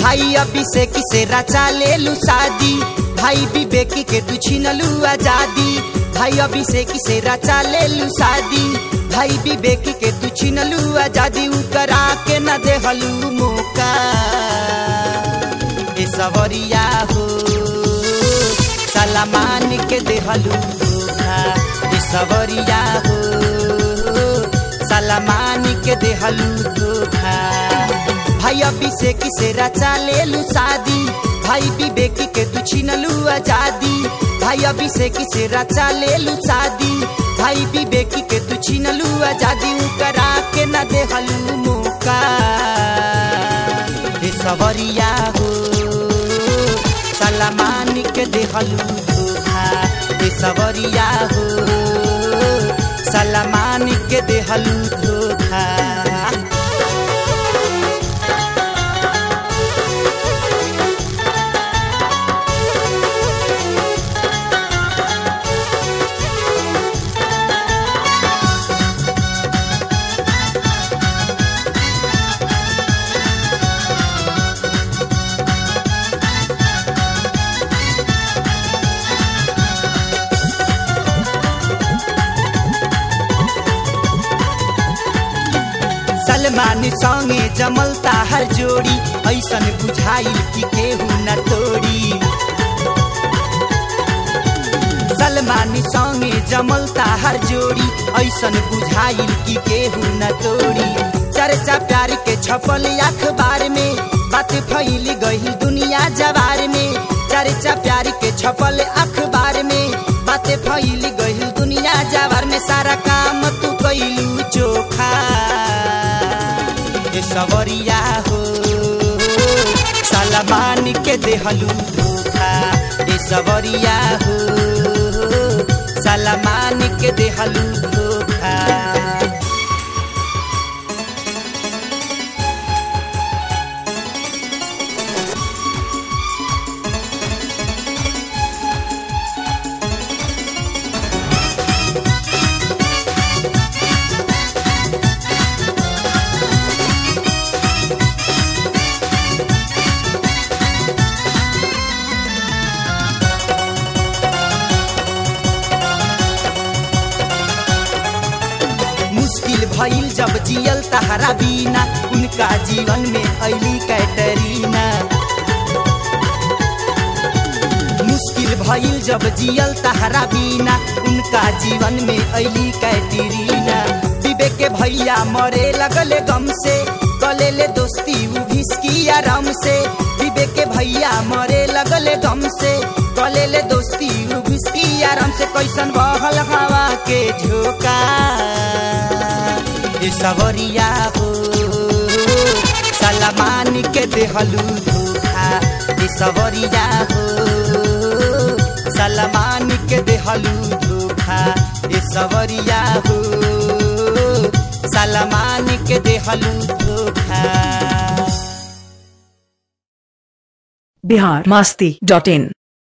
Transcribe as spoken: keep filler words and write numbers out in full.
भाई अभिषेक से रचा ले लू शादी, भाई विवेक के तू छीन लू आजादी। भाई अभिषेक से रचा ले लू शादी, भाई विवेक के तू छीन लू आजादी। करा के न देहलू मौका ए सवरिया हो, सलामान के देहलू धोखा ए सवरिया हो, सलामान के देहलू धोखा। भाई अभिषेक से रचा ले लू शादी, भाई विवेक के तू छीन लू आजादी। भाई अभिषेक से रचा ले लू शादी, भाई विवेक के तू छीन लू आजादी। करा के न देहलू मौका ए सवरिया हो, सलामान के देहलू धोखा ए सवरिया हो, सलामान के देहलू धोखा। सलमान संगे जमलता हर जोड़ी, ऐसन बुझाइल कि केहू न तोड़ी। सलमान संगे जमलता हर जोड़ी, ऐसन बुझाइल कि केहू न तोड़ी। चर्चा प्यार के छपल अखबार में, बात फैल गई दुनिया जवार में। चर्चा प्यार के छपल अखबार में, बात फैल गई दुनिया जवार में। सारा काम तू कैलू चोखा ए सवरिया हो, सलामान के देहलू धोखा ए सवरिया हो, सलामान के देहलू धोखा। भइल जब जियल तहरा बीना, उनका जीवन में अली कैटरीना। मुश्किल भइल जब जियल तहरा बीना, उनका जीवन में अली कैटरीना। विवेक के भैया मरे लगले गम से, कले ले दोस्ती उ भिसकी आराम से। विवेक के भैया मरे लगले गम से, कले ले दोस्ती उ भिसकी आराम से। कैसन बहल हवा के झोंका ए सवरिया हो, सलामान के देहलू धोखा ए सवरिया हो, सलामान के देहलू धोखा ए सवरिया हो, सलामान के देहलू धोखा। बिहार मस्ती डॉट इन